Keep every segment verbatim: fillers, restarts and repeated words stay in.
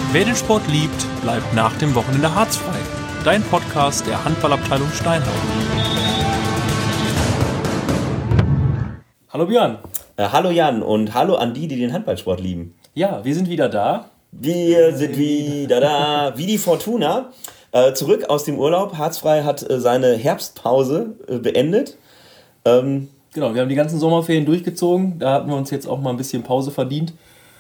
Wer den Sport liebt, bleibt nach dem Wochenende harzfrei. Dein Podcast der Handballabteilung Steinhausen. Hallo Björn. Äh, hallo Jan und hallo an die, die den Handballsport lieben. Ja, wir sind wieder da. Wir sind wieder da, wie die Fortuna. Äh, zurück aus dem Urlaub. Harzfrei hat äh, seine Herbstpause äh, beendet. Ähm, genau, wir haben die ganzen Sommerferien durchgezogen. Da hatten wir uns jetzt auch mal ein bisschen Pause verdient.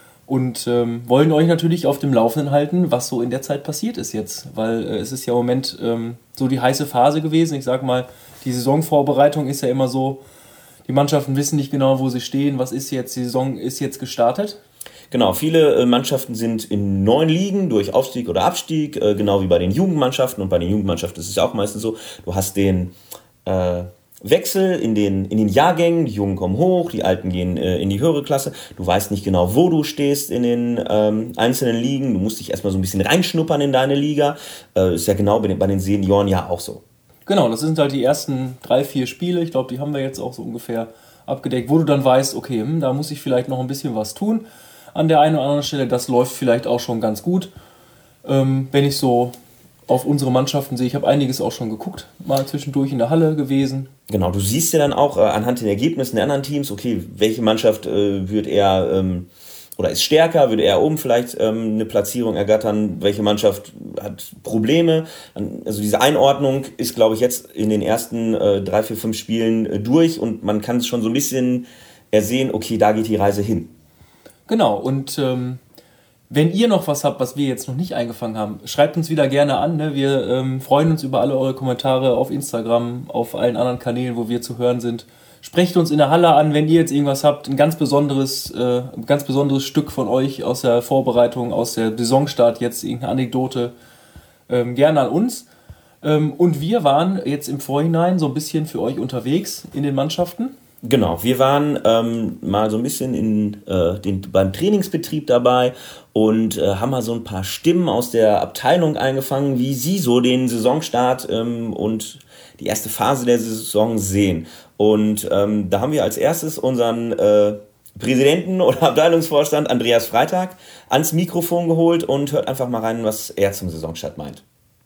Und ähm, wollen euch natürlich auf dem Laufenden halten, was so in der Zeit passiert ist jetzt. Weil äh, es ist ja im Moment ähm, so die heiße Phase gewesen. Ich sag mal, die Saisonvorbereitung ist ja immer so, die Mannschaften wissen nicht genau, wo sie stehen. Was ist jetzt? Die Saison ist jetzt gestartet. Genau, viele äh, Mannschaften sind in neuen Ligen durch Aufstieg oder Abstieg, äh, genau wie bei den Jugendmannschaften. Und bei den Jugendmannschaften ist es ja auch meistens so, du hast den äh, Wechsel in den, in den Jahrgängen, die Jungen kommen hoch, die Alten gehen äh, in die höhere Klasse. Du weißt nicht genau, wo du stehst in den ähm, einzelnen Ligen. Du musst dich erstmal so ein bisschen reinschnuppern in deine Liga. Äh, ist ja genau bei den, bei den Senioren ja auch so. Genau, das sind halt die ersten drei, vier Spiele. Ich glaube, die haben wir jetzt auch so ungefähr abgedeckt, wo du dann weißt, okay, hm, da muss ich vielleicht noch ein bisschen was tun an der einen oder anderen Stelle. Das läuft vielleicht auch schon ganz gut. Ähm, wenn ich so auf unsere Mannschaften sehe, ich habe einiges auch schon geguckt, mal zwischendurch in der Halle gewesen. Genau, du siehst ja dann auch äh, anhand den Ergebnissen der anderen Teams, okay, welche Mannschaft äh, wird eher ähm, oder ist stärker, würde eher oben vielleicht ähm, eine Platzierung ergattern, welche Mannschaft hat Probleme. Also diese Einordnung ist, glaube ich, jetzt in den ersten äh, drei, vier, fünf Spielen äh, durch und man kann es schon so ein bisschen ersehen, okay, da geht die Reise hin. Genau, und ähm, wenn ihr noch was habt, was wir jetzt noch nicht eingefangen haben, schreibt uns wieder gerne an. Ne? Wir ähm, freuen uns über alle eure Kommentare auf Instagram, auf allen anderen Kanälen, wo wir zu hören sind. Sprecht uns in der Halle an, wenn ihr jetzt irgendwas habt, ein ganz besonderes, äh, ein ganz besonderes Stück von euch aus der Vorbereitung, aus der Saisonstart, jetzt irgendeine Anekdote, ähm, gerne an uns. Ähm, und wir waren jetzt im Vorhinein so ein bisschen für euch unterwegs in den Mannschaften. Genau, wir waren ähm, mal so ein bisschen in, äh, den, beim Trainingsbetrieb dabei und äh, haben mal so ein paar Stimmen aus der Abteilung eingefangen, wie sie so den Saisonstart ähm, und die erste Phase der Saison sehen. Und ähm, da haben wir als erstes unseren äh, Präsidenten oder Abteilungsvorstand Andreas Freitag ans Mikrofon geholt und hört einfach mal rein, was er zum Saisonstart meint.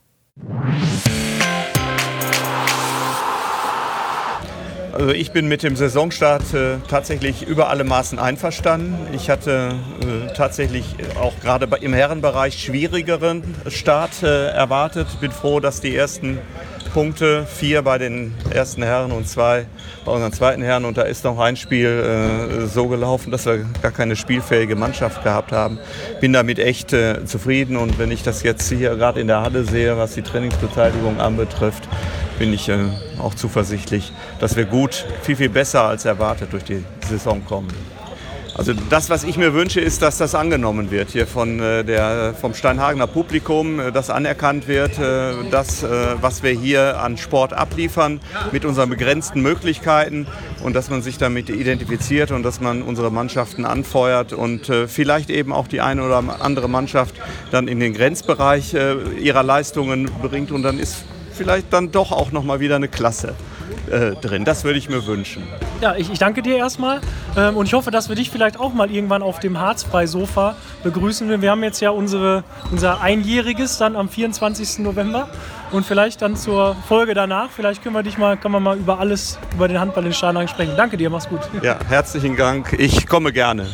Also ich bin mit dem Saisonstart äh, tatsächlich über alle Maßen einverstanden. Ich hatte äh, tatsächlich auch gerade im Herrenbereich schwierigeren Start äh, erwartet. Bin froh, dass die ersten Punkte, vier bei den ersten Herren und zwei bei unseren zweiten Herren, und da ist noch ein Spiel äh, so gelaufen, dass wir gar keine spielfähige Mannschaft gehabt haben. Bin damit echt äh, zufrieden, und wenn ich das jetzt hier gerade in der Halle sehe, was die Trainingsbeteiligung anbetrifft, bin ich äh, auch zuversichtlich, dass wir gut, viel, viel besser als erwartet durch die Saison kommen. Also das, was ich mir wünsche, ist, dass das angenommen wird hier von äh, der, vom Steinhagener Publikum, äh, dass anerkannt wird, äh, das, äh, was wir hier an Sport abliefern, mit unseren begrenzten Möglichkeiten, und dass man sich damit identifiziert und dass man unsere Mannschaften anfeuert und äh, vielleicht eben auch die eine oder andere Mannschaft dann in den Grenzbereich äh, ihrer Leistungen bringt, und dann ist vielleicht dann doch auch noch mal wieder eine Klasse äh, drin. Das würde ich mir wünschen. Ja, ich, ich danke dir erstmal ähm, und ich hoffe, dass wir dich vielleicht auch mal irgendwann auf dem Harzfrei-Sofa begrüßen. Wir haben jetzt ja unsere, unser Einjähriges dann am vierundzwanzigsten November und vielleicht dann zur Folge danach. Vielleicht können wir dich mal, können wir mal über alles, über den Handball in Steinhagen sprechen. Danke dir, mach's gut. Ja, herzlichen Dank. Ich komme gerne.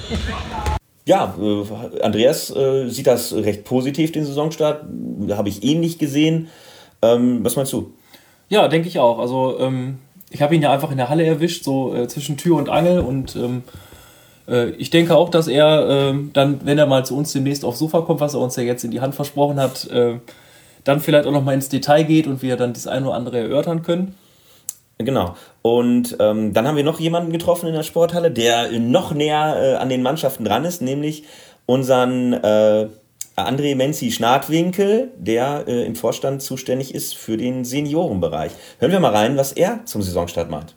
Ja, äh, Andreas äh, sieht das recht positiv, den Saisonstart. Habe ich ähnlich gesehen. Ähm, was meinst du? Ja, denke ich auch. Also ähm, ich habe ihn ja einfach in der Halle erwischt, so äh, zwischen Tür und Angel, und ähm, äh, ich denke auch, dass er äh, dann, wenn er mal zu uns demnächst aufs Sofa kommt, was er uns ja jetzt in die Hand versprochen hat, äh, dann vielleicht auch noch mal ins Detail geht und wir dann das eine oder andere erörtern können. Genau. Und ähm, dann haben wir noch jemanden getroffen in der Sporthalle, der noch näher äh, an den Mannschaften dran ist, nämlich unseren äh, André Menzi-Schnadwinkel, der äh, im Vorstand zuständig ist für den Seniorenbereich. Hören wir mal rein, was er zum Saisonstart meint.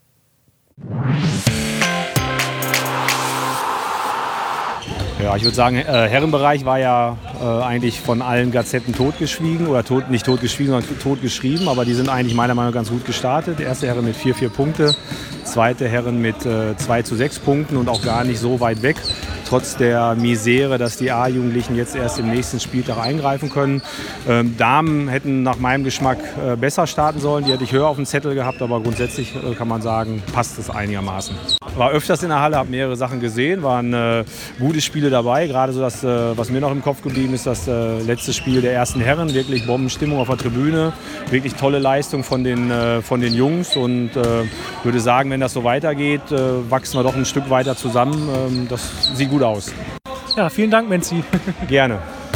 Ja, ich würde sagen, äh, Herrenbereich war ja äh, eigentlich von allen Gazetten totgeschwiegen oder tot, nicht totgeschwiegen, sondern totgeschrieben, aber die sind eigentlich meiner Meinung nach ganz gut gestartet. Erste Herren mit vier, vier Punkte, zweite Herren mit äh, zwei zu sechs Punkten und auch gar nicht so weit weg. trotz der Misere, dass die A-Jugendlichen jetzt erst im nächsten Spieltag eingreifen können. Ähm, Damen hätten nach meinem Geschmack äh, besser starten sollen, die hätte ich höher auf dem Zettel gehabt, aber grundsätzlich äh, kann man sagen, passt es einigermaßen. War öfters in der Halle, habe mehrere Sachen gesehen, waren äh, gute Spiele dabei, gerade so das, äh, was mir noch im Kopf geblieben ist, das äh, letzte Spiel der ersten Herren, wirklich Bombenstimmung auf der Tribüne, wirklich tolle Leistung von den, äh, von den Jungs und äh, würde sagen, wenn das so weitergeht, äh, wachsen wir doch ein Stück weiter zusammen, ähm, das sieht gut aus. Ja, vielen Dank, Menzi. Gerne.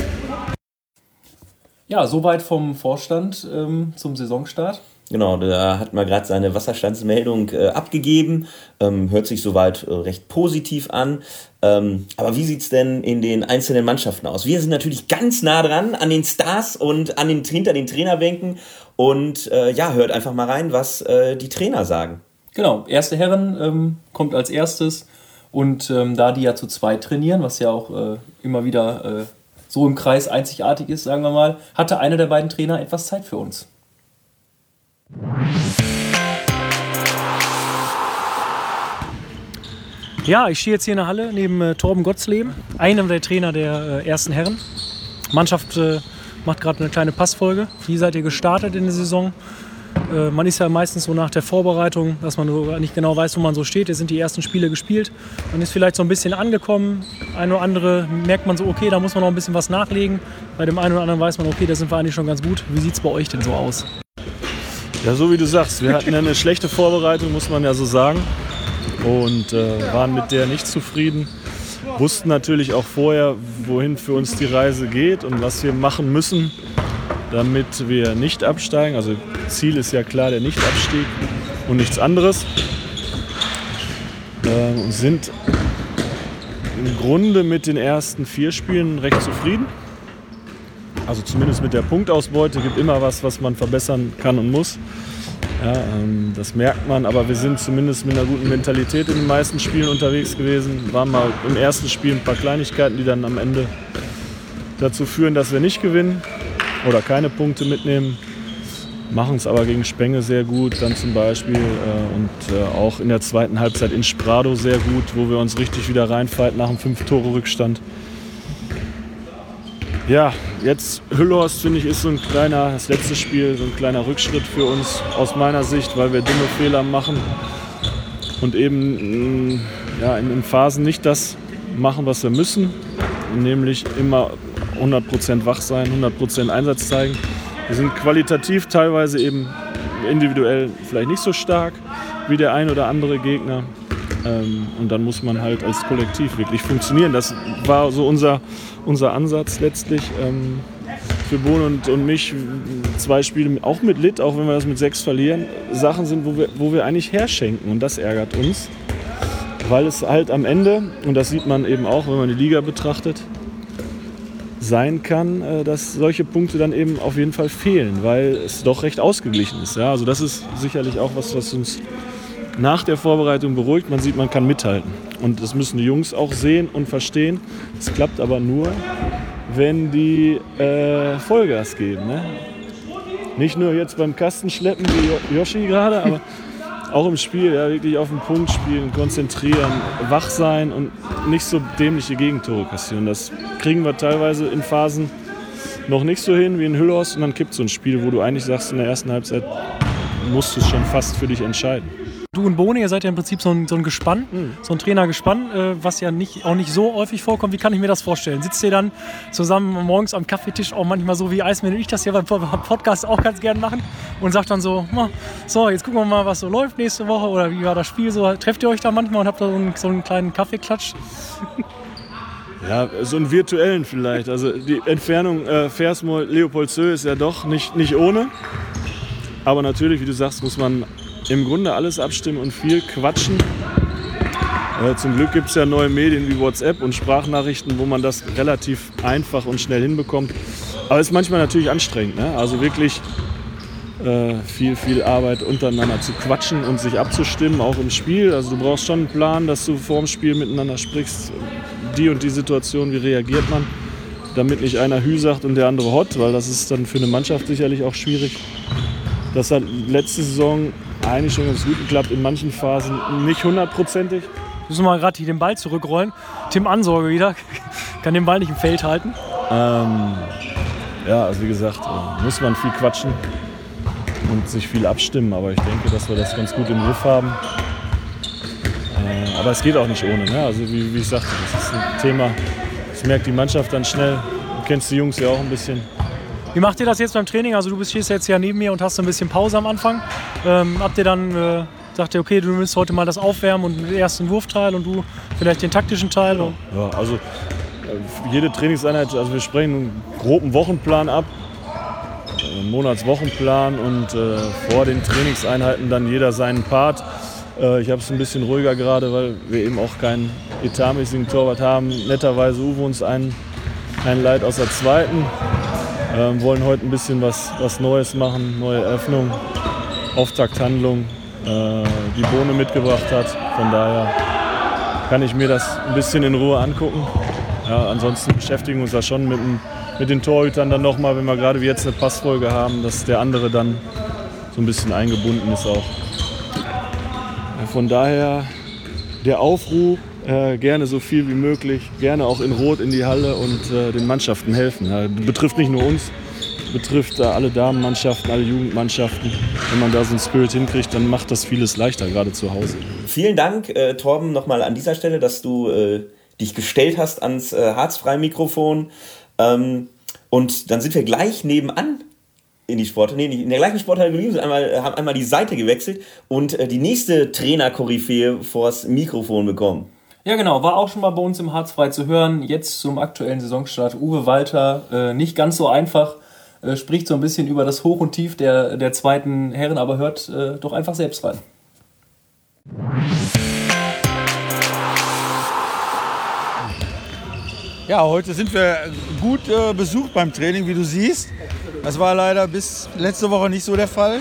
Ja, soweit vom Vorstand ähm, zum Saisonstart. Genau, da hat man gerade seine Wasserstandsmeldung äh, abgegeben. Ähm, hört sich soweit äh, recht positiv an. Ähm, aber wie sieht's denn in den einzelnen Mannschaften aus? Wir sind natürlich ganz nah dran an den Stars und an den, hinter den Trainerbänken. Und äh, ja, hört einfach mal rein, was äh, die Trainer sagen. Genau, erste Herren ähm, kommt als erstes. Und ähm, da die ja zu zweit trainieren, was ja auch äh, immer wieder äh, so im Kreis einzigartig ist, sagen wir mal, hatte einer der beiden Trainer etwas Zeit für uns. Ja, ich stehe jetzt hier in der Halle neben äh, Torben Gottsleben, einem der Trainer der äh, ersten Herren. Mannschaft äh, macht gerade eine kleine Passfolge. Wie seid ihr gestartet in der Saison? Äh, man ist ja meistens so nach der Vorbereitung, dass man so nicht genau weiß, wo man so steht. Jetzt sind die ersten Spiele gespielt. Man ist vielleicht so ein bisschen angekommen. Ein oder andere merkt man so, okay, da muss man noch ein bisschen was nachlegen. Bei dem einen oder anderen weiß man, okay, da sind wir eigentlich schon ganz gut. Wie sieht es bei euch denn so aus? Ja, so wie du sagst, wir hatten eine schlechte Vorbereitung, muss man ja so sagen. Und äh, waren mit der nicht zufrieden. Wussten natürlich auch vorher, wohin für uns die Reise geht und was wir machen müssen, damit wir nicht absteigen. Also Ziel ist ja klar der Nichtabstieg und nichts anderes. Äh, sind im Grunde mit den ersten vier Spielen recht zufrieden. Also zumindest mit der Punktausbeute. Gibt immer was, was man verbessern kann und muss. Ja, ähm, das merkt man, aber wir sind zumindest mit einer guten Mentalität in den meisten Spielen unterwegs gewesen. Waren mal im ersten Spiel ein paar Kleinigkeiten, die dann am Ende dazu führen, dass wir nicht gewinnen oder keine Punkte mitnehmen. Machen es aber gegen Spenge sehr gut, dann zum Beispiel äh, und äh, auch in der zweiten Halbzeit in Sprado sehr gut, wo wir uns richtig wieder reinfighten nach einem fünf-Tore-Rückstand. Ja, jetzt Hüllhorst, finde ich, ist so ein kleiner, das letzte Spiel, so ein kleiner Rückschritt für uns aus meiner Sicht, weil wir dumme Fehler machen und eben mh, ja, in, in Phasen nicht das machen, was wir müssen, nämlich immer hundert Prozent wach sein, hundert Prozent Einsatz zeigen. Wir sind qualitativ teilweise eben individuell vielleicht nicht so stark wie der ein oder andere Gegner. Und dann muss man halt als Kollektiv wirklich funktionieren. Das war so unser, unser Ansatz letztlich ähm, für Bohne und, und mich. Zwei Spiele auch mit Litt, auch wenn wir das mit sechs verlieren. Sachen sind, wo wir, wo wir eigentlich herschenken und das ärgert uns. Weil es halt am Ende, und das sieht man eben auch, wenn man die Liga betrachtet, sein kann, äh, dass solche Punkte dann eben auf jeden Fall fehlen, weil es doch recht ausgeglichen ist. Ja? Also das ist sicherlich auch was, was uns nach der Vorbereitung beruhigt. Man sieht, man kann mithalten. Und das müssen die Jungs auch sehen und verstehen. Es klappt aber nur, wenn die äh, Vollgas geben. Ne? Nicht nur jetzt beim Kastenschleppen wie Yoshi gerade, aber auch im Spiel, ja, wirklich auf den Punkt spielen, konzentrieren, wach sein und nicht so dämliche Gegentore kassieren. Das kriegen wir teilweise in Phasen noch nicht so hin wie in Hüllhorst. Und dann kippt so ein Spiel, wo du eigentlich sagst, in der ersten Halbzeit musst du es schon fast für dich entscheiden. Du und Bohne, ihr seid ja im Prinzip so ein, so ein Gespann, mhm. so ein Trainergespann, äh, was ja nicht, auch nicht so häufig vorkommt. Wie kann ich mir das vorstellen? Sitzt ihr dann zusammen morgens am Kaffeetisch, auch manchmal so wie Eismann und ich das ja beim Podcast auch ganz gern machen und sagt dann so, so, jetzt gucken wir mal, was so läuft nächste Woche oder wie war das Spiel so. Trefft ihr euch da manchmal und habt da so einen, so einen kleinen Kaffeeklatsch? Ja, so einen virtuellen vielleicht. Also die Entfernung äh, Versmold-Leopoldshöhe ist ja doch nicht, nicht ohne. Aber natürlich, wie du sagst, muss man im Grunde alles abstimmen und viel quatschen. Äh, zum Glück gibt es ja neue Medien wie WhatsApp und Sprachnachrichten, wo man das relativ einfach und schnell hinbekommt. Aber es ist manchmal natürlich anstrengend, ne? Also wirklich äh, viel, viel Arbeit untereinander zu quatschen und sich abzustimmen, auch im Spiel. Also du brauchst schon einen Plan, dass du vor dem Spiel miteinander sprichst. Die und die Situation, wie reagiert man, damit nicht einer Hü sagt und der andere Hott, weil das ist dann für eine Mannschaft sicherlich auch schwierig. Das hat letzte Saison eigentlich schon ganz gut geklappt, in manchen Phasen nicht hundertprozentig. Müssen wir mal gerade hier den Ball zurückrollen. Tim Ansorge wieder. Kann den Ball nicht im Feld halten. Ähm, ja, also wie gesagt, äh, muss man viel quatschen und sich viel abstimmen. Aber ich denke, dass wir das ganz gut im Griff haben. Äh, aber es geht auch nicht ohne. Ne? Also wie, wie ich sagte, das ist ein Thema, das merkt die Mannschaft dann schnell. Du kennst die Jungs ja auch ein bisschen. Wie macht ihr das jetzt beim Training? Also du bist stehst jetzt ja neben mir und hast so ein bisschen Pause am Anfang. Ähm, habt ihr dann, äh, sagt ihr, okay, du nimmst heute mal das Aufwärmen und den ersten Wurfteil und du vielleicht den taktischen Teil? Und ja, also äh, jede Trainingseinheit, also wir sprechen einen groben Wochenplan ab, einen Monatswochenplan und äh, vor den Trainingseinheiten dann jeder seinen Part. Äh, ich habe es ein bisschen ruhiger gerade, weil wir eben auch keinen etatmäßigen Torwart haben. Netterweise Uwe uns einen, einen Leid aus der zweiten. Ähm, wollen heute ein bisschen was, was Neues machen, neue Eröffnung, Auftakthandlung, äh, die Bohne mitgebracht hat. Von daher kann ich mir das ein bisschen in Ruhe angucken. Ja, ansonsten beschäftigen wir uns da schon mit, mit den Torhütern dann nochmal, wenn wir gerade wie jetzt eine Passfolge haben, dass der andere dann so ein bisschen eingebunden ist auch. Ja, von daher der Aufruf, Äh, gerne so viel wie möglich, gerne auch in Rot in die Halle und äh, den Mannschaften helfen. Ja, betrifft nicht nur uns, betrifft äh, alle Damenmannschaften, alle Jugendmannschaften. Wenn man da so einen Spirit hinkriegt, dann macht das vieles leichter, gerade zu Hause. Vielen Dank, äh, Torben, nochmal an dieser Stelle, dass du äh, dich gestellt hast ans äh, Harzfrei-Mikrofon. Ähm, und dann sind wir gleich nebenan in die Sporthalle, nee, in der gleichen Sporthalle geblieben, sind einmal, haben einmal die Seite gewechselt und äh, die nächste Trainer-Koryphäe vors Mikrofon bekommen. Ja genau, war auch schon mal bei uns im Harzfrei zu hören. Jetzt zum aktuellen Saisonstart. Uwe Walter, äh, nicht ganz so einfach, äh, spricht so ein bisschen über das Hoch und Tief der, der zweiten Herren, aber hört äh, doch einfach selbst rein. Ja, heute sind wir gut äh, besucht beim Training, wie du siehst. Das war leider bis letzte Woche nicht so der Fall.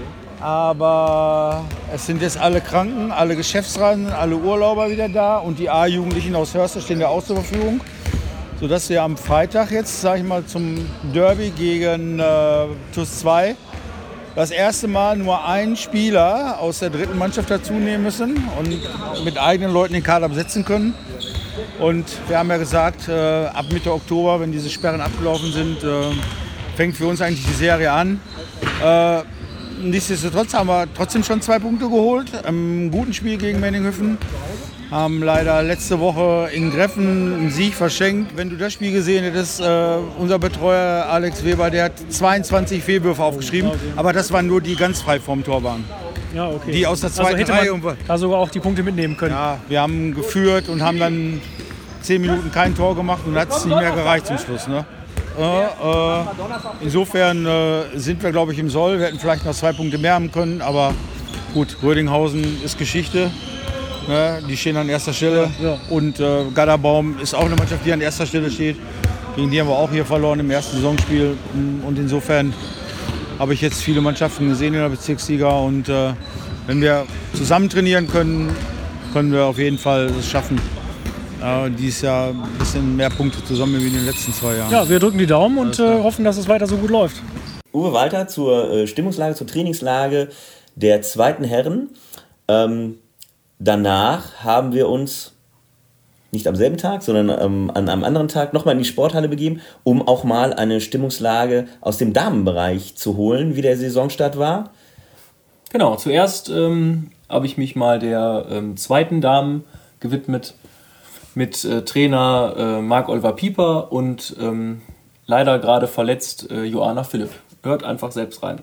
Aber es sind jetzt alle Kranken, alle Geschäftsreisenden, alle Urlauber wieder da und die A-Jugendlichen aus Hörste stehen ja auch zur Verfügung. Sodass wir am Freitag jetzt, sag ich mal, zum Derby gegen äh, T U S zwei das erste Mal nur einen Spieler aus der dritten Mannschaft dazu nehmen müssen und mit eigenen Leuten den Kader besetzen können. Und wir haben ja gesagt, äh, ab Mitte Oktober, wenn diese Sperren abgelaufen sind, äh, fängt für uns eigentlich die Serie an. Äh, Nichtsdestotrotz haben wir trotzdem schon zwei Punkte geholt. Im guten Spiel gegen Menninghöfen. Haben leider letzte Woche in Greffen einen Sieg verschenkt. Wenn du das Spiel gesehen hättest, äh, unser Betreuer Alex Weber, der hat zweiundzwanzig Fehlwürfe aufgeschrieben. Aber das waren nur die ganz frei vorm Tor waren. Ja, okay. Die aus der zweiten also Reihe. hätte man da sogar auch die Punkte mitnehmen können. Ja, wir haben geführt und haben dann zehn Minuten kein Tor gemacht und hat es nicht mehr gereicht zum Schluss. Ne? Äh, äh, insofern äh, sind wir, glaube ich, im Soll. Wir hätten vielleicht noch zwei Punkte mehr haben können, aber gut, Rödinghausen ist Geschichte. Ne? Die stehen an erster Stelle. Ja. Und äh, Gadderbaum ist auch eine Mannschaft, die an erster Stelle steht. Gegen die haben wir auch hier verloren im ersten Saisonspiel. Und insofern habe ich jetzt viele Mannschaften gesehen in der Bezirksliga. Und äh, wenn wir zusammen trainieren können, können wir auf jeden Fall es schaffen, Äh, dieses Jahr ein bisschen mehr Punkte zusammen wie in den letzten zwei Jahren. Ja, wir drücken die Daumen und äh, hoffen, dass es weiter so gut läuft. Uwe Walter zur äh, Stimmungslage, zur Trainingslage der zweiten Herren. Ähm, danach haben wir uns nicht am selben Tag, sondern ähm, an einem anderen Tag nochmal in die Sporthalle begeben, um auch mal eine Stimmungslage aus dem Damenbereich zu holen, wie der Saisonstart war. Genau, zuerst ähm, habe ich mich mal der ähm, zweiten Damen gewidmet, mit äh, Trainer äh, Marc-Oliver Pieper und ähm, leider gerade verletzt äh, Joanna Philipp. Hört einfach selbst rein.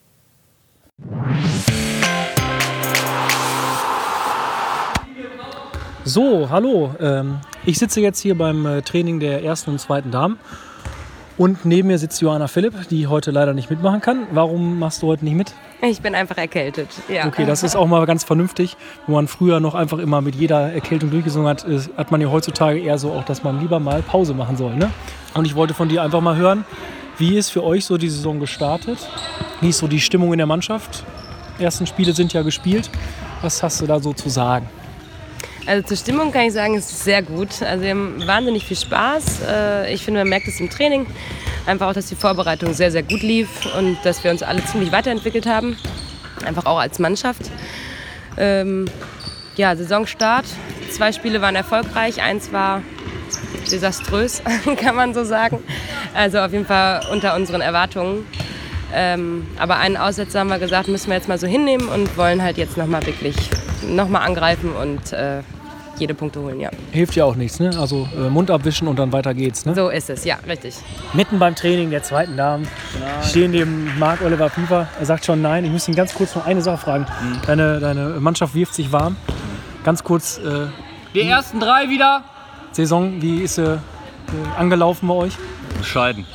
So, hallo. Ähm, ich sitze jetzt hier beim äh, Training der ersten und zweiten Damen. Und neben mir sitzt Joanna Philipp, die heute leider nicht mitmachen kann. Warum machst du heute nicht mit? Ich bin einfach erkältet, ja. Okay, das ist auch mal ganz vernünftig. Wo man früher noch einfach immer mit jeder Erkältung durchgesungen hat, ist, hat man ja heutzutage eher so auch, dass man lieber mal Pause machen soll. Ne? Und ich wollte von dir einfach mal hören, wie ist für euch so die Saison gestartet? Wie ist so die Stimmung in der Mannschaft? Die ersten Spiele sind ja gespielt. Was hast du da so zu sagen? Also zur Stimmung kann ich sagen, es ist sehr gut. Also wir haben wahnsinnig viel Spaß. Ich finde, man merkt es im Training. Einfach auch, dass die Vorbereitung sehr, sehr gut lief und dass wir uns alle ziemlich weiterentwickelt haben. Einfach auch als Mannschaft. Ähm, Ja, Saisonstart. Zwei Spiele waren erfolgreich, eins war desaströs, kann man so sagen. Also auf jeden Fall unter unseren Erwartungen. Ähm, aber einen Aussetzer haben wir gesagt, müssen wir jetzt mal so hinnehmen und wollen halt jetzt nochmal wirklich nochmal angreifen und äh, jede Punkte holen, ja. Hilft ja auch nichts, ne? Also äh, Mund abwischen und dann weiter geht's, ne? So ist es, ja, richtig. Mitten beim Training der zweiten Damen stehen neben Marc-Oliver Pieper. Er sagt schon nein. Ich muss ihn ganz kurz noch eine Sache fragen. Mhm. Deine, deine Mannschaft wirft sich warm. Ganz kurz. Äh, Die ersten drei wieder. Saison, wie ist sie äh, angelaufen bei euch? Bescheiden.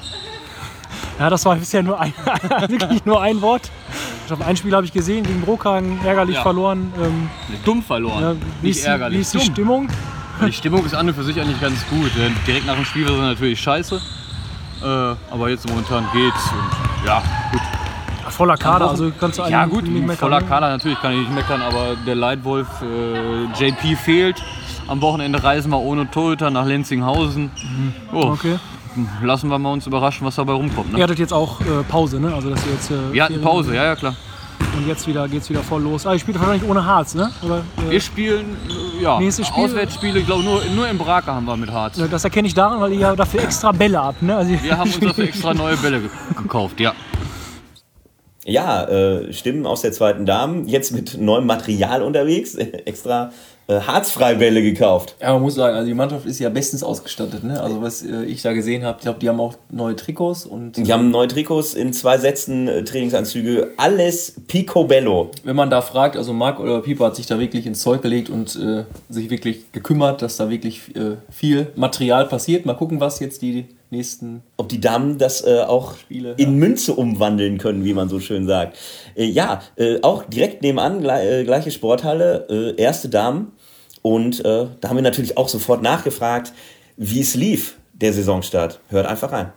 Ja, das war bisher nur ein, wirklich nur ein Wort. Ich habe ein Spiel habe ich gesehen gegen Brockhagen, ärgerlich ja. verloren. Ähm, Dumm verloren, ja, wie nicht ist, ärgerlich. Wie ist die Dumm. Stimmung? Die Stimmung ist an und für sich eigentlich ganz gut. Direkt nach dem Spiel war es natürlich scheiße. Äh, aber jetzt momentan geht's. Und ja, gut. Voller Kader, also kannst du ja gut, nicht meckern. Voller Kader natürlich kann ich nicht meckern, aber der Leitwolf äh, J P fehlt. Am Wochenende reisen wir ohne Torhüter nach Lenzinghausen. Mhm. Oh, okay. Lassen wir mal uns überraschen, was dabei rumkommt. Ne? Ihr hattet jetzt auch äh, Pause, ne? Also, dass ihr jetzt, äh, wir hatten Pause, ja, ja klar. Und jetzt wieder, geht's wieder voll los. Ah, ihr spielt wahrscheinlich ohne Harz, ne? Oder, äh, wir spielen, äh, ja, Spiel, Auswärtsspiele, ich glaube nur, nur im Brake haben wir mit Harz. Das erkenne ich daran, weil ihr ja dafür extra Bälle habt, ne? Also, wir haben uns dafür extra neue Bälle gekauft, ja. Ja, äh, Stimmen aus der zweiten Damen, jetzt mit neuem Material unterwegs, extra äh, Harzfreibälle gekauft. Ja, man muss sagen, also die Mannschaft ist ja bestens ausgestattet, ne? Also was äh, ich da gesehen habe, ich glaube, die haben auch neue Trikots und die haben neue Trikots in zwei Sätzen, äh, Trainingsanzüge, alles picobello. Wenn man da fragt, also Marc oder Pieper hat sich da wirklich ins Zeug gelegt und äh, sich wirklich gekümmert, dass da wirklich äh, viel Material passiert. Mal gucken, was jetzt die nächsten... Ob die Damen das äh, auch Spiele, in ja. Münze umwandeln können, wie man so schön sagt. Äh, ja, äh, auch direkt nebenan, gle- äh, gleiche Sporthalle, äh, erste Damen. Und äh, da haben wir natürlich auch sofort nachgefragt, wie es lief, der Saisonstart. Hört einfach rein.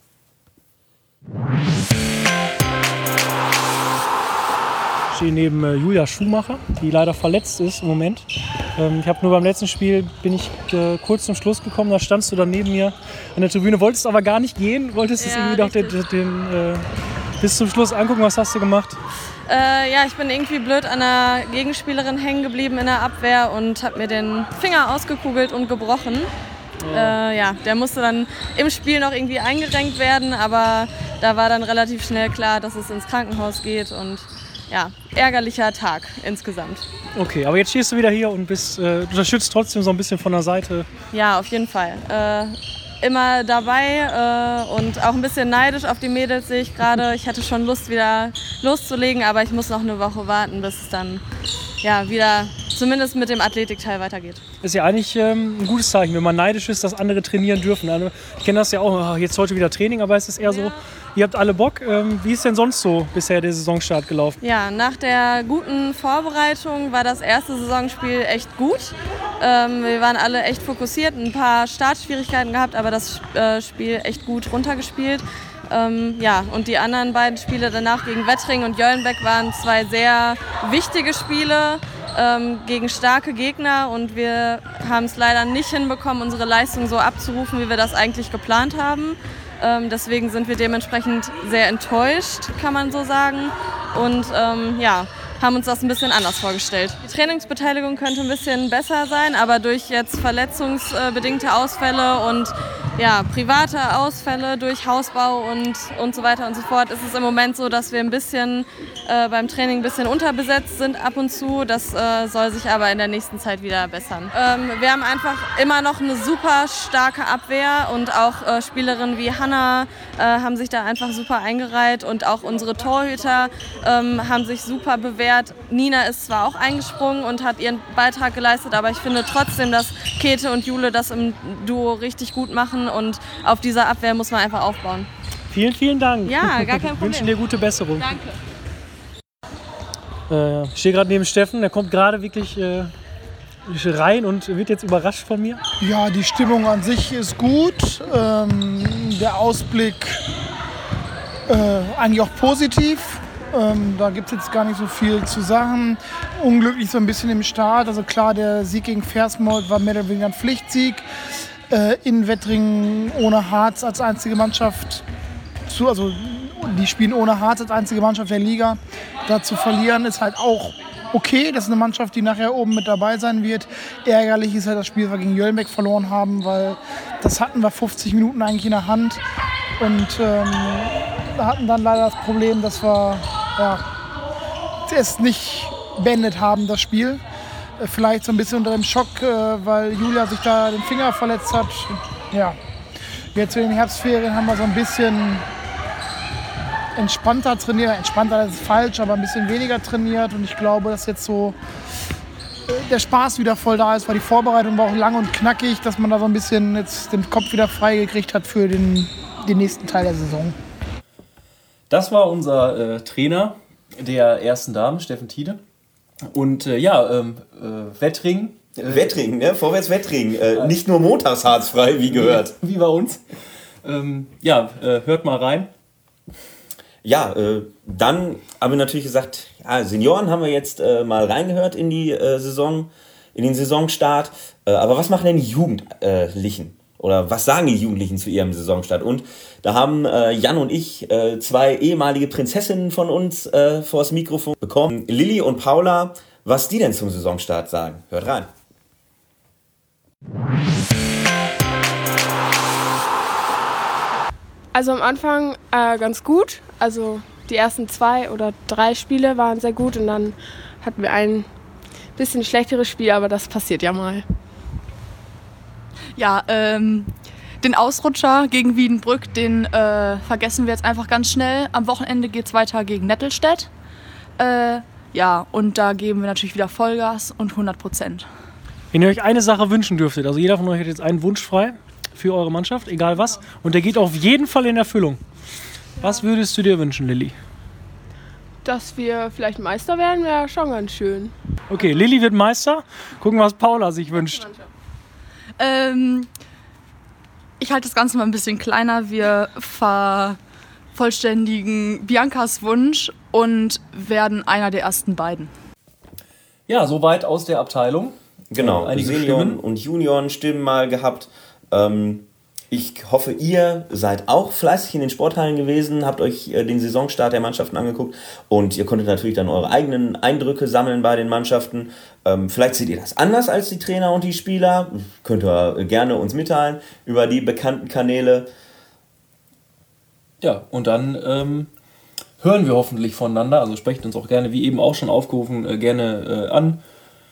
Ich stehe neben äh, Julia Schumacher, die leider verletzt ist im Moment. Ähm, ich habe nur beim letzten Spiel, bin ich äh, kurz zum Schluss gekommen, da standst du dann neben mir an der Tribüne, wolltest aber gar nicht gehen, wolltest es Ja, irgendwie noch den, den, den, äh, bis zum Schluss angucken. Was hast du gemacht? Äh, ja, ich bin irgendwie blöd an der Gegenspielerin hängen geblieben in der Abwehr und habe mir den Finger ausgekugelt und gebrochen. Ja. Äh, ja, der musste dann im Spiel noch irgendwie eingerenkt werden, aber da war dann relativ schnell klar, dass es ins Krankenhaus geht und ja, ärgerlicher Tag insgesamt. Okay, aber jetzt stehst du wieder hier und bist, äh, du unterstützt trotzdem so ein bisschen von der Seite. Ja, auf jeden Fall. Äh, immer dabei äh, und auch ein bisschen neidisch auf die Mädels sehe ich gerade. Ich hatte schon Lust, wieder loszulegen, aber ich muss noch eine Woche warten, bis es dann ja, wieder zumindest mit dem Athletikteil weitergeht. Ist ja eigentlich ähm, ein gutes Zeichen, wenn man neidisch ist, dass andere trainieren dürfen. Also, ich kenne das ja auch, oh, jetzt heute wieder Training, aber es ist eher ja. so, ihr habt alle Bock. Ähm, wie ist denn sonst so bisher der Saisonstart gelaufen? Ja, nach der guten Vorbereitung war das erste Saisonspiel echt gut. Ähm, wir waren alle echt fokussiert, ein paar Startschwierigkeiten gehabt, aber das äh, Spiel echt gut runtergespielt. Ähm, ja, und die anderen beiden Spiele danach gegen Wettring und Jöllenbeck waren zwei sehr wichtige Spiele ähm, gegen starke Gegner und wir haben es leider nicht hinbekommen, unsere Leistung so abzurufen, wie wir das eigentlich geplant haben. Ähm, deswegen sind wir dementsprechend sehr enttäuscht, kann man so sagen. Und ähm, ja, haben uns das ein bisschen anders vorgestellt. Die Trainingsbeteiligung könnte ein bisschen besser sein, aber durch jetzt verletzungsbedingte Ausfälle und ja, private Ausfälle durch Hausbau und, und so weiter und so fort ist es im Moment so, dass wir ein bisschen äh, beim Training ein bisschen unterbesetzt sind ab und zu. Das äh, soll sich aber in der nächsten Zeit wieder bessern. Ähm, wir haben einfach immer noch eine super starke Abwehr und auch äh, Spielerinnen wie Hanna äh, haben sich da einfach super eingereiht und auch unsere Torhüter ähm, haben sich super bewährt. Nina ist zwar auch eingesprungen und hat ihren Beitrag geleistet, aber ich finde trotzdem, dass Käthe und Jule das im Duo richtig gut machen und auf dieser Abwehr muss man einfach aufbauen. Vielen, vielen Dank. Ja, gar kein Problem. Wünschen dir gute Besserung. Danke. Äh, ich stehe gerade neben Steffen, der kommt gerade wirklich äh, rein und wird jetzt überrascht von mir. Ja, die Stimmung an sich ist gut. Ähm, der Ausblick äh, eigentlich auch positiv. Ähm, da gibt es jetzt gar nicht so viel zu sagen. Unglücklich so ein bisschen im Start. Also klar, der Sieg gegen Versmold war mehr oder weniger ein Pflichtsieg. Äh, in Wettringen ohne Harz als einzige Mannschaft zu, also die spielen ohne Harz als einzige Mannschaft der Liga. Da zu verlieren ist halt auch okay. Das ist eine Mannschaft, die nachher oben mit dabei sein wird. Ärgerlich ist halt das Spiel, das wir gegen Jöllenbeck verloren haben, weil das hatten wir fünfzig Minuten eigentlich in der Hand. Und ähm, hatten dann leider das Problem, dass wir ja, es nicht beendet haben, das Spiel. Äh, vielleicht so ein bisschen unter dem Schock, äh, weil Julia sich da den Finger verletzt hat. Ja. Jetzt in den Herbstferien haben wir so ein bisschen entspannter trainiert. Entspannter ist falsch, aber ein bisschen weniger trainiert. Und ich glaube, dass jetzt so äh, der Spaß wieder voll da ist, weil die Vorbereitung war auch lang und knackig, dass man da so ein bisschen jetzt den Kopf wieder frei gekriegt hat für den, den nächsten Teil der Saison. Das war unser äh, Trainer der ersten Dame, Steffen Tiede. Und äh, ja, ähm, äh, Wettring. Äh, Wettring, ne? Vorwärts Wettring. Äh, nicht nur montags harzfrei, wie gehört. Wie, wie bei uns. Ähm, ja, äh, hört mal rein. Ja, äh, dann haben wir natürlich gesagt, ja, Senioren haben wir jetzt äh, mal reingehört in die äh, Saison, in den Saisonstart. Äh, aber was machen denn die Jugendlichen? Oder was sagen die Jugendlichen zu ihrem Saisonstart? Und da haben äh, Jan und ich äh, zwei ehemalige Prinzessinnen von uns äh, vors Mikrofon bekommen. Lilly und Paula, was die denn zum Saisonstart sagen. Hört rein. Also am Anfang äh, ganz gut. Also die ersten zwei oder drei Spiele waren sehr gut und dann hatten wir ein bisschen schlechteres Spiel, aber das passiert ja mal. Ja, ähm, den Ausrutscher gegen Wiedenbrück, den äh, vergessen wir jetzt einfach ganz schnell. Am Wochenende geht es weiter gegen Nettelstedt. Äh, ja, und da geben wir natürlich wieder Vollgas und hundert Prozent. Wenn ihr euch eine Sache wünschen dürftet, also jeder von euch hat jetzt einen Wunsch frei für eure Mannschaft, egal was, und der geht auf jeden Fall in Erfüllung. Was würdest du dir wünschen, Lilly? Dass wir vielleicht Meister werden, wäre schon ganz schön. Okay, Lilly wird Meister. Gucken, was Paula sich wünscht. Ähm, ich halte das Ganze mal ein bisschen kleiner. Wir vervollständigen Biancas Wunsch und werden einer der ersten beiden. Ja, soweit aus der Abteilung. Genau, einige Senioren Stimmen. und Junioren-Stimmen mal gehabt. Ähm, ich hoffe, ihr seid auch fleißig in den Sporthallen gewesen, habt euch äh, den Saisonstart der Mannschaften angeguckt und ihr konntet natürlich dann eure eigenen Eindrücke sammeln bei den Mannschaften. Ähm, vielleicht seht ihr das anders als die Trainer und die Spieler. Könnt ihr gerne uns mitteilen über die bekannten Kanäle. Ja, und dann ähm, hören wir hoffentlich voneinander. Also sprecht uns auch gerne, wie eben auch schon aufgerufen, äh, gerne äh, an.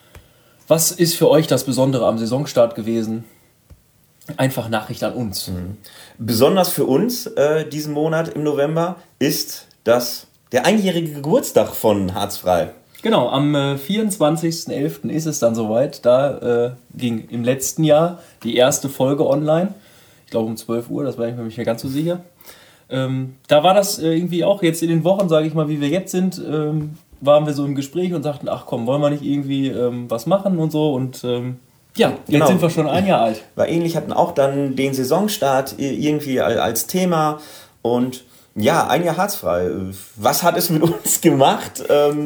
Was ist für euch das Besondere am Saisonstart gewesen? Einfach Nachricht an uns. Mhm. Besonders für uns äh, diesen Monat im November ist das der einjährige Geburtstag von Harzfrei. Genau, am äh, vierundzwanzigsten elften ist es dann soweit. Da äh, ging im letzten Jahr die erste Folge online. Ich glaube um zwölf Uhr, das war ich mir nicht mehr ganz so sicher. Ähm, da war das äh, irgendwie auch jetzt in den Wochen, sage ich mal, wie wir jetzt sind, ähm, waren wir so im Gespräch und sagten, ach komm, wollen wir nicht irgendwie ähm, was machen und so. Und ähm, ja, jetzt genau. sind wir schon ein Jahr alt. War ähnlich, hatten auch dann den Saisonstart irgendwie als Thema und ja, ein Jahr harzfrei. Was hat es mit uns gemacht?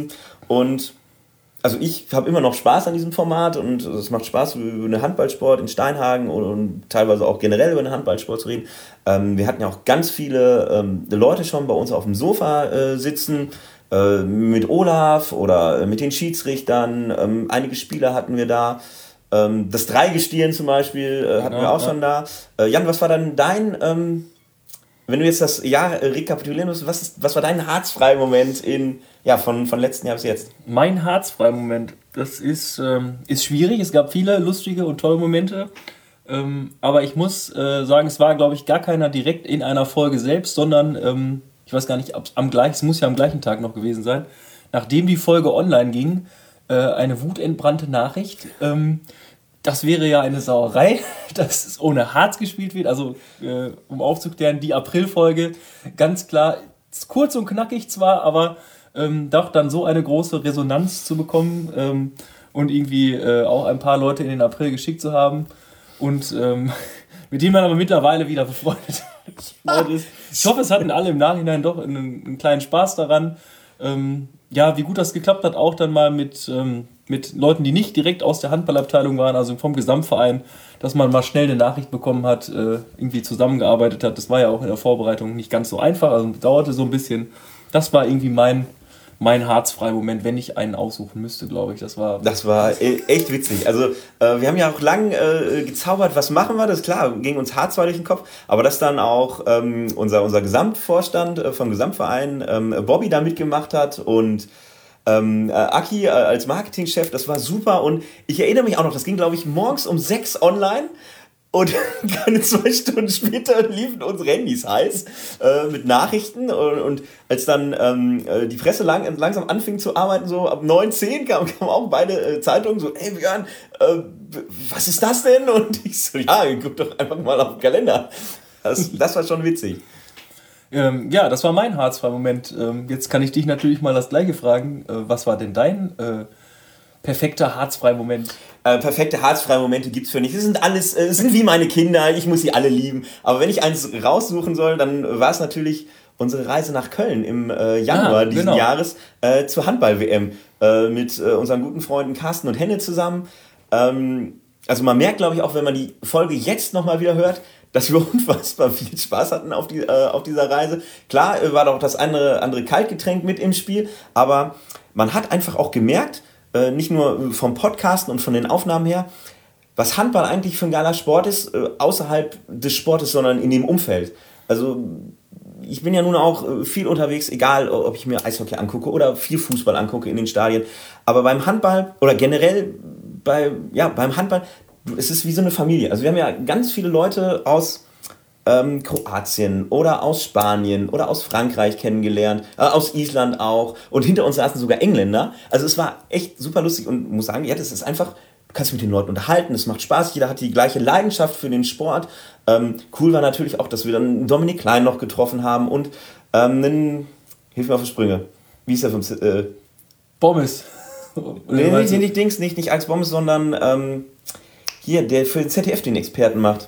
Und also ich habe immer noch Spaß an diesem Format und es macht Spaß, über den Handballsport in Steinhagen und teilweise auch generell über den Handballsport zu reden. Wir hatten ja auch ganz viele Leute schon bei uns auf dem Sofa sitzen, mit Olaf oder mit den Schiedsrichtern. Einige Spieler hatten wir da. Das Dreigestirn zum Beispiel äh, hatten genau, wir auch ja. schon da. Äh, Jan, was war dann dein, ähm, wenn du jetzt das Jahr äh, rekapitulieren musst, was, ist, was war dein Harzfrei-Moment in, ja, von, von letzten Jahr bis jetzt? Mein Harzfrei-Moment, das ist, ähm, ist schwierig. Es gab viele lustige und tolle Momente. Ähm, aber ich muss äh, sagen, es war, glaube ich, gar keiner direkt in einer Folge selbst, sondern, ähm, ich weiß gar nicht, ob am gleichen, es muss ja am gleichen Tag noch gewesen sein, nachdem die Folge online ging, äh, eine wutentbrannte Nachricht. Ähm, Das wäre ja eine Sauerei, dass es ohne Harz gespielt wird. Also, äh, um aufzuklären, die Aprilfolge, ganz klar, kurz und knackig zwar, aber ähm, doch dann so eine große Resonanz zu bekommen ähm, und irgendwie äh, auch ein paar Leute in den April geschickt zu haben und ähm, mit denen man aber mittlerweile wieder befreundet ist. Ich hoffe, es hatten alle im Nachhinein doch einen, einen kleinen Spaß daran. Ähm, ja, wie gut das geklappt hat, auch dann mal mit... Ähm, mit Leuten, die nicht direkt aus der Handballabteilung waren, also vom Gesamtverein, dass man mal schnell eine Nachricht bekommen hat, äh, irgendwie zusammengearbeitet hat. Das war ja auch in der Vorbereitung nicht ganz so einfach, also dauerte so ein bisschen. Das war irgendwie mein, mein Harzfrei-Moment, wenn ich einen aussuchen müsste, glaube ich. Das war das war echt witzig. Also äh, wir haben ja auch lang äh, gezaubert, was machen wir? Das ist klar, ging uns Harzfrei durch den Kopf. Aber dass dann auch ähm, unser, unser Gesamtvorstand äh, vom Gesamtverein ähm, Bobby da mitgemacht hat und ähm, äh, Aki äh, als Marketingchef, das war super. Und ich erinnere mich auch noch, das ging, glaube ich, morgens um sechs online. Und keine zwei Stunden später liefen unsere Handys heiß äh, mit Nachrichten. Und, und als dann ähm, die Presse lang, langsam anfing zu arbeiten, so ab neun, zehn kamen kam auch beide äh, Zeitungen so, ey Björn, äh, was ist das denn? Und ich so, ja, guck doch einfach mal auf den Kalender. Das, das war schon witzig. Ähm, ja, das war mein Harzfrei-Moment. Ähm, jetzt kann ich dich natürlich mal das Gleiche fragen. Äh, was war denn dein äh, perfekter Harzfrei-Moment? Äh, perfekte Harzfrei-Momente gibt's für mich. Das sind alles, äh, sind wie meine Kinder, ich muss sie alle lieben. Aber wenn ich eins raussuchen soll, dann war es natürlich unsere Reise nach Köln im äh, Januar ah, diesen genau. Jahres äh, zur Handball-W M äh, mit äh, unseren guten Freunden Carsten und Henne zusammen. Ähm, also man merkt, glaube ich, auch wenn man die Folge jetzt nochmal wieder hört, dass wir unfassbar viel Spaß hatten auf, die, äh, auf dieser Reise. Klar äh, war doch das andere, andere Kaltgetränk mit im Spiel, aber man hat einfach auch gemerkt, Äh, nicht nur vom Podcasten und von den Aufnahmen her, was Handball eigentlich für ein geiler Sport ist, äh, außerhalb des Sportes, sondern in dem Umfeld. Also ich bin ja nun auch äh, viel unterwegs, egal ob ich mir Eishockey angucke oder viel Fußball angucke in den Stadien, aber beim Handball oder generell bei, ja, beim Handball, es ist wie so eine Familie. Also wir haben ja ganz viele Leute aus Ähm, Kroatien oder aus Spanien oder aus Frankreich kennengelernt, äh, aus Island auch, und hinter uns saßen sogar Engländer. Also es war echt super lustig und muss sagen, ja, das ist einfach, du kannst mit den Leuten unterhalten, es macht Spaß, jeder hat die gleiche Leidenschaft für den Sport. Ähm, cool war natürlich auch, dass wir dann Dominik Klein noch getroffen haben und ähm, einen, hilf mir auf die Sprünge, wie ist der vom äh, Bommes. nee, nicht, nicht Dings, nicht, nicht Alex Bommes, sondern ähm, hier, der für den Z D F den Experten macht.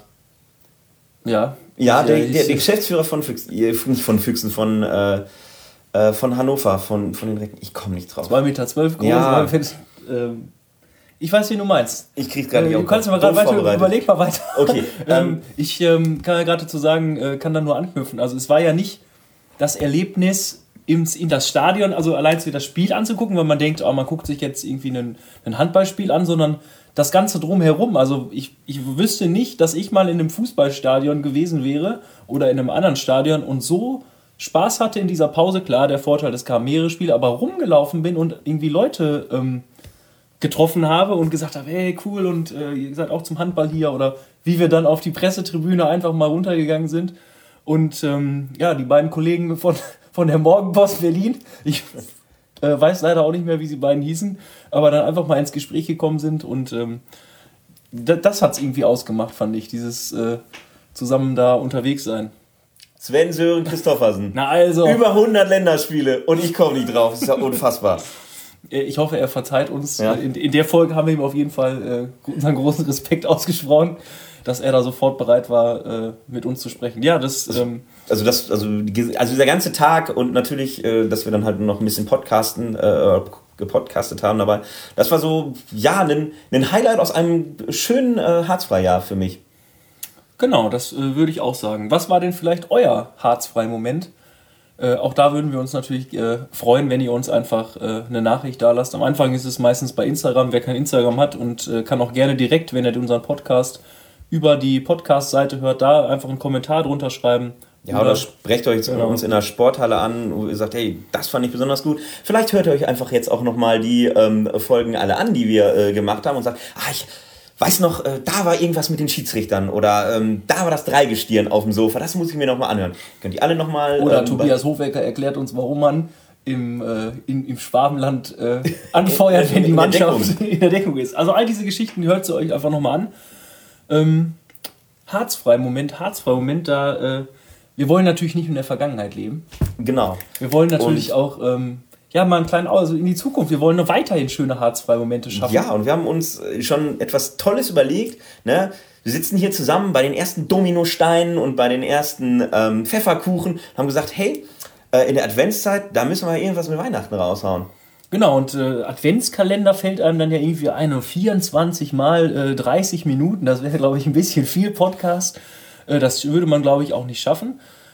Ja. Ja, der, der, der Geschäftsführer von Füchsen, nicht von Füchsen, von, äh, äh, von Hannover, von, von den Recken. Ich komme nicht drauf. zwei Meter zwölf groß. Ja. Ähm, ich weiß, wie du meinst. Ich krieg's gerade nicht auf. Du kannst mal gerade weiter, überleg mal weiter. Okay. ähm, ich ähm, kann ja gerade dazu sagen, äh, kann da nur anknüpfen. Also es war ja nicht das Erlebnis, in, in das Stadion, also allein zu das Spiel anzugucken, weil man denkt, oh, man guckt sich jetzt irgendwie ein, ein Handballspiel an, sondern das Ganze drumherum. Also ich, ich wüsste nicht, dass ich mal in einem Fußballstadion gewesen wäre oder in einem anderen Stadion und so Spaß hatte in dieser Pause. Klar, der Vorteil, es kam mehrere Spiele, aber rumgelaufen bin und irgendwie Leute ähm, getroffen habe und gesagt habe, hey, cool, und äh, ihr seid auch zum Handball hier, oder wie wir dann auf die Pressetribüne einfach mal runtergegangen sind. Und ähm, ja, die beiden Kollegen von, von der Morgenpost Berlin, ich äh, weiß leider auch nicht mehr, wie sie beiden hießen, aber dann einfach mal ins Gespräch gekommen sind, und ähm, d- das hat es irgendwie ausgemacht, fand ich, dieses äh, zusammen da unterwegs sein. Sven Sören Christoffersen. Na also. Über hundert Länderspiele und ich komme nicht drauf, das ist ja unfassbar. Ich hoffe, er verzeiht uns. Ja. In, in der Folge haben wir ihm auf jeden Fall äh, unseren großen Respekt ausgesprochen, dass er da sofort bereit war, äh, mit uns zu sprechen. Ja, das... Ähm, also, das also, also dieser ganze Tag und natürlich, äh, dass wir dann halt noch ein bisschen podcasten, äh, gepodcastet haben dabei. Das war so, ja, ein, ein Highlight aus einem schönen äh, Harzfrei-Jahr für mich. Genau, das äh, würde ich auch sagen. Was war denn vielleicht euer Harzfrei-Moment? Äh, auch da würden wir uns natürlich äh, freuen, wenn ihr uns einfach äh, eine Nachricht da lasst. Am Anfang ist es meistens bei Instagram. Wer kein Instagram hat, und äh, kann auch gerne direkt, wenn er unseren Podcast über die Podcast-Seite hört, da einfach einen Kommentar drunter schreiben. Ja, oder, oder sprecht euch genau. uns in der Sporthalle an, wo ihr sagt, hey, das fand ich besonders gut. Vielleicht hört ihr euch einfach jetzt auch nochmal die ähm, Folgen alle an, die wir äh, gemacht haben, und sagt, ah, ich weiß noch, äh, da war irgendwas mit den Schiedsrichtern, oder ähm, da war das Dreigestirn auf dem Sofa, das muss ich mir nochmal anhören. Könnt ihr alle nochmal... Oder ähm, Tobias Hofecker erklärt uns, warum man im, äh, in, im Schwabenland äh, anfeuert, wenn die Mannschaft in der Deckung ist. Also all diese Geschichten hört ihr euch einfach nochmal an. Ähm, Harzfrei-Moment, Harzfrei-Moment, da... Äh, wir wollen natürlich nicht in der Vergangenheit leben. Genau. Wir wollen natürlich und auch... Ähm, ja, mal einen kleinen, also in die Zukunft. Wir wollen noch weiterhin schöne Harzfrei-Momente schaffen. Ja, und wir haben uns schon etwas Tolles überlegt. Ne? Wir sitzen hier zusammen bei den ersten Dominosteinen und bei den ersten ähm, Pfefferkuchen, haben gesagt, hey, äh, in der Adventszeit, da müssen wir irgendwas mit Weihnachten raushauen. Genau, und äh, Adventskalender fällt einem dann ja irgendwie ein, vierundzwanzig mal äh, dreißig Minuten. Das wäre, glaube ich, ein bisschen viel Podcast. Äh, das würde man, glaube ich, auch nicht schaffen.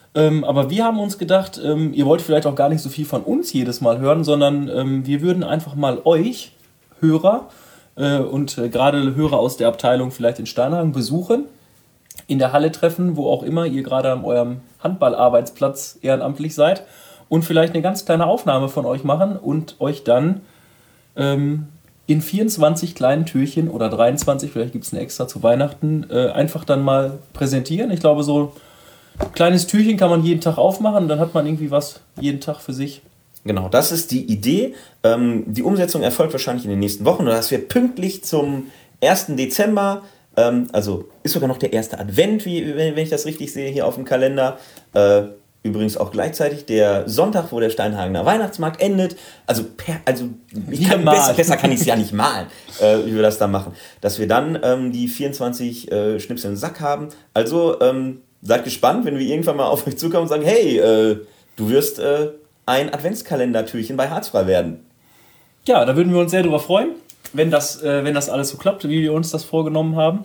Ähm, aber wir haben uns gedacht, ähm, ihr wollt vielleicht auch gar nicht so viel von uns jedes Mal hören, sondern ähm, wir würden einfach mal euch, Hörer äh, und äh, gerade Hörer aus der Abteilung vielleicht in Steinhagen besuchen, in der Halle treffen, wo auch immer ihr gerade an eurem Handballarbeitsplatz ehrenamtlich seid und vielleicht eine ganz kleine Aufnahme von euch machen und euch dann ähm, in vierundzwanzig kleinen Türchen oder dreiundzwanzig, vielleicht gibt es eine extra zu Weihnachten, äh, einfach dann mal präsentieren. Ich glaube, so ein kleines Türchen kann man jeden Tag aufmachen, dann hat man irgendwie was jeden Tag für sich. Genau, das ist die Idee. Ähm, die Umsetzung erfolgt wahrscheinlich in den nächsten Wochen, dass wir pünktlich zum ersten Dezember, ähm, also ist sogar noch der erste Advent, wie, wenn, wenn ich das richtig sehe hier auf dem Kalender, äh, übrigens auch gleichzeitig der Sonntag, wo der Steinhagener Weihnachtsmarkt endet. Also, per, also ich kann besser, besser kann ich es ja nicht malen, äh, wie wir das dann machen. Dass wir dann ähm, die vierundzwanzig äh, Schnipsel im Sack haben. Also ähm, seid gespannt, wenn wir irgendwann mal auf euch zukommen und sagen, hey, äh, du wirst äh, ein Adventskalender-Türchen bei Harzfrei werden. Ja, da würden wir uns sehr drüber freuen, wenn das, äh, wenn das alles so klappt, wie wir uns das vorgenommen haben.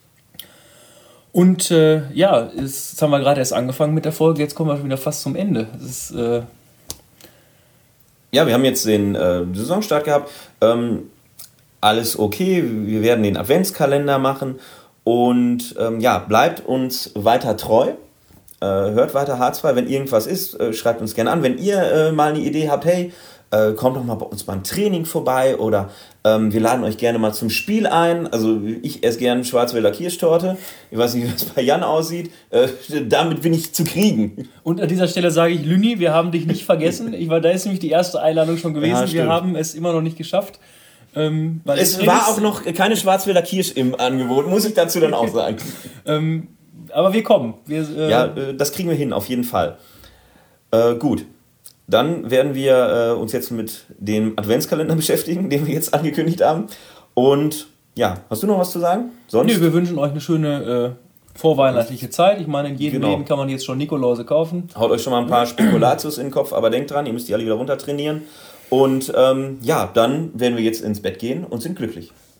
Und äh, ja, ist, jetzt haben wir gerade erst angefangen mit der Folge, jetzt kommen wir schon wieder fast zum Ende. Das ist, äh ja, wir haben jetzt den äh, Saisonstart gehabt. Ähm, alles okay, wir werden den Adventskalender machen. Und ähm, ja, bleibt uns weiter treu. Äh, hört weiter Harzfrei. Wenn irgendwas ist, äh, schreibt uns gerne an. Wenn ihr äh, mal eine Idee habt, hey, äh, kommt doch mal bei uns beim Training vorbei oder ähm, wir laden euch gerne mal zum Spiel ein. Also ich esse gerne Schwarzwälder Kirschtorte. Ich weiß nicht, wie das bei Jan aussieht. Äh, damit bin ich zu kriegen. Und an dieser Stelle sage ich, Lüni, wir haben dich nicht vergessen. Ich war, da ist nämlich die erste Einladung schon gewesen. Ja, wir haben es immer noch nicht geschafft. Ähm, weil es war auch noch keine Schwarzwälder Kirsch im Angebot, muss ich dazu dann auch sagen. ähm, aber wir kommen. Wir, äh ja, äh, das kriegen wir hin, auf jeden Fall. Äh, gut, dann werden wir äh, uns jetzt mit dem Adventskalender beschäftigen, den wir jetzt angekündigt haben. Und ja, hast du noch was zu sagen? Sonst? Nee, wir wünschen euch eine schöne äh, vorweihnachtliche Zeit. Ich meine, in jedem genau. Leben kann man jetzt schon Nikolause kaufen. Haut euch schon mal ein paar Spekulatius in den Kopf, aber denkt dran, ihr müsst die alle wieder runter trainieren. Und ähm, ja, dann werden wir jetzt ins Bett gehen und sind glücklich.